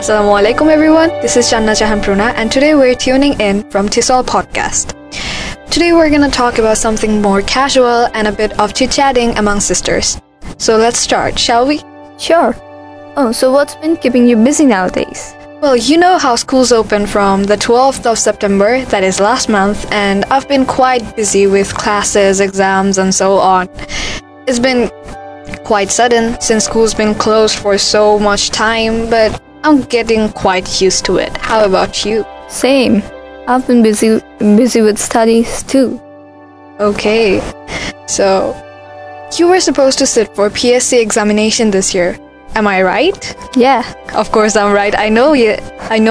Assalamualaikum everyone, this is Channa Jahanpruna and today we're tuning in from Tisol Podcast. Today we're gonna talk about something more casual and a bit of chit-chatting among sisters. So let's start, shall we? Sure. Oh, so what's been keeping you busy nowadays? Well, you know how schools open from the 12th of September, that is last month, and I've been quite busy with classes, exams and so on. It's been quite sudden since school's been closed for so much time, but I'm getting quite used to it. How about you? Same. I've been busy with studies too. Okay, so you were supposed to sit for PSC examination this year. Am I right? Yeah. Of course I'm right. I know you.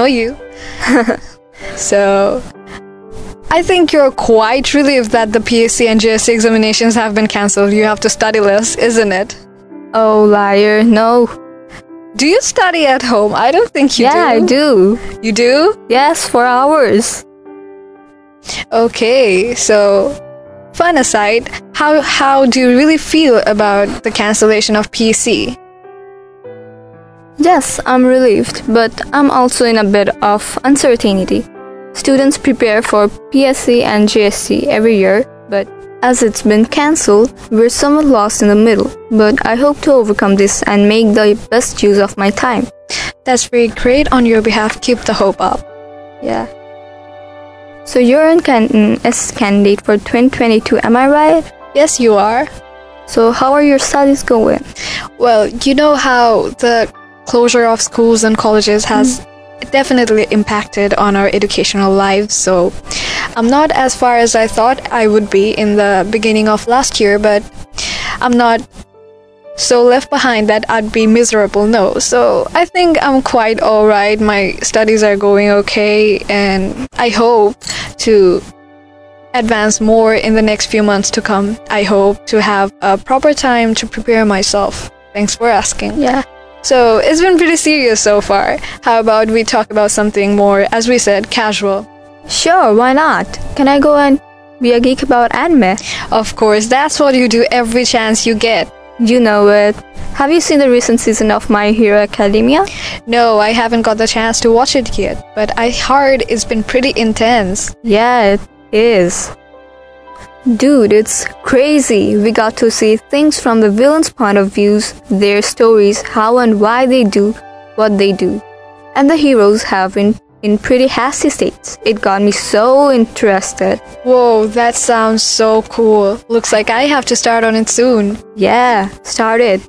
So, I think you're quite relieved that the PSC and GSC examinations have been cancelled. You have to study less, isn't it? Oh, liar. No. Do you study at home? I don't think you do. Yeah, I do. You do? Yes, for hours. Okay, so fun aside, how do you really feel about the cancellation of PSC? Yes, I'm relieved, but I'm also in a bit of uncertainty. Students prepare for PSC and GSC every year, but as it's been cancelled, we're somewhat lost in the middle. But I hope to overcome this and make the best use of my time. That's very great on your behalf. Keep the hope up. Yeah. So you're an S candidate for 2022, am I right? Yes, you are. So how are your studies going? Well, you know how the closure of schools and colleges has definitely impacted on our educational lives, so I'm not as far as I thought I would be in the beginning of last year, but I'm not so left behind that I'd be miserable, no. So I think I'm quite alright, my studies are going okay, and I hope to advance more in the next few months to come. I hope to have a proper time to prepare myself. Thanks for asking. Yeah. So, it's been pretty serious so far. How about we talk about something more, as we said, casual? Sure, why not? Can I go and be a geek about anime? Of course, that's what you do every chance you get. You know it. Have you seen the recent season of My Hero Academia? No, I haven't got the chance to watch it yet, but I heard it's been pretty intense. Yeah, it is. Dude, it's crazy. We got to see things from the villains' point of views, their stories, how and why they do what they do. And the heroes have been in pretty hasty states. It got me so interested. Whoa, that sounds so cool. Looks like I have to start on it soon. Yeah, start it.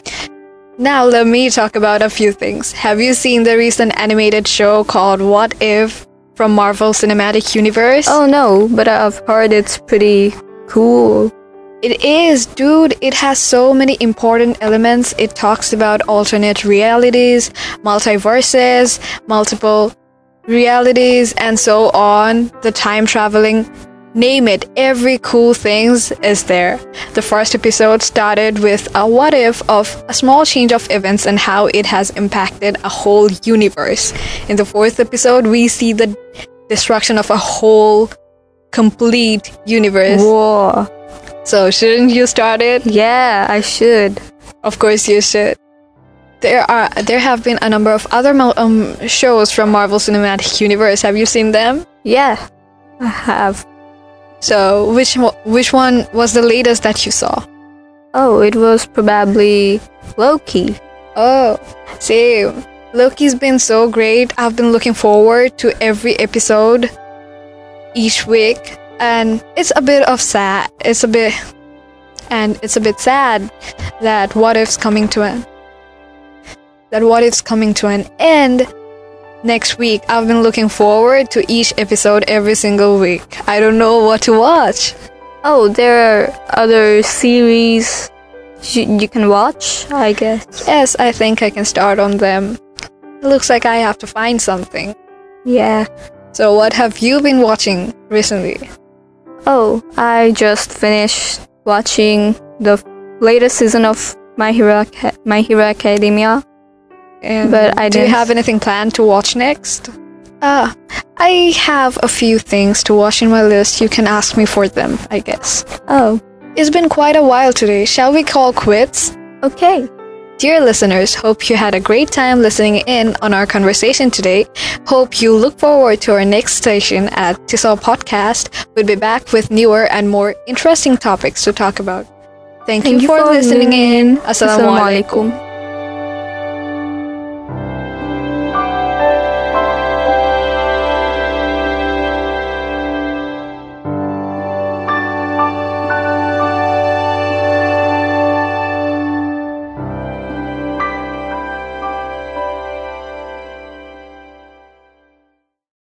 Now let me talk about a few things. Have you seen the recent animated show called What If? From Marvel Cinematic Universe? Oh no, but I've heard it's pretty cool. It is, dude. It has so many important elements. It talks about alternate realities, multiverses, multiple realities, and so on. The time traveling. Name it, every cool things is there. The first episode started with a what if of a small change of events and how it has impacted a whole universe. In the fourth episode, we see the destruction of a whole complete universe. Whoa. So shouldn't you start it? Yeah, I should. Of course you should. There have been a number of other shows from Marvel Cinematic Universe. Have you seen them? Yeah, I have. So, which one was the latest that you saw? Oh, it was probably Loki. Oh, same. Loki's been so great. I've been looking forward to every episode each week, and it's a bit sad. It's a bit sad that What If's coming to an end. Next week, I've been looking forward to each episode every single week. I don't know what to watch. Oh, there are other series you can watch, I guess. Yes, I think I can start on them. It looks like I have to find something. Yeah. So what have you been watching recently? Oh, I just finished watching the latest season of My Hero Academia. But I do you didn't. have anything planned to watch next? I have a few things to watch in my list. You can ask me for them, I guess. Oh, It's been quite a while today. Shall we call quits? okay. Dear listeners, hope you had a great time listening in on our conversation today. Hope you look forward to our next station at Tisol Podcast. We'll be back with newer and more interesting topics to talk about. Thank you for listening in. Assalamualaikum.